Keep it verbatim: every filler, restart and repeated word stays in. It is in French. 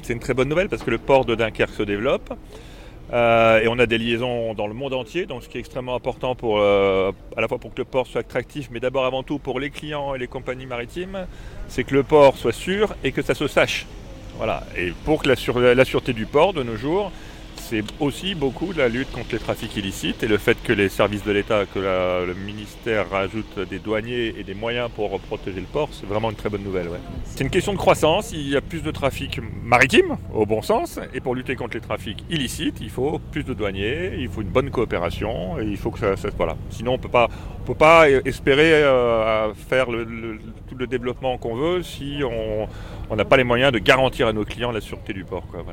c'est une très bonne nouvelle parce que le port de Dunkerque se développe. Euh, et on a des liaisons dans le monde entier, donc ce qui est extrêmement important pour, euh, à la fois pour que le port soit attractif, mais d'abord avant tout pour les clients et les compagnies maritimes, c'est que le port soit sûr et que ça se sache. Voilà. Et pour que la, sur, la sûreté du port de nos jours, c'est aussi beaucoup de la lutte contre les trafics illicites et le fait que les services de l'État, que la, le ministère rajoute des douaniers et des moyens pour protéger le port, c'est vraiment une très bonne nouvelle. Ouais. C'est une question de croissance, il y a plus de trafic maritime, au bon sens, et pour lutter contre les trafics illicites, il faut plus de douaniers, il faut une bonne coopération, et il faut que ça... ça voilà. Sinon, on peut pas, on peut pas espérer euh, faire le, le, tout le développement qu'on veut si on n'a pas les moyens de garantir à nos clients la sûreté du port, quoi. Voilà.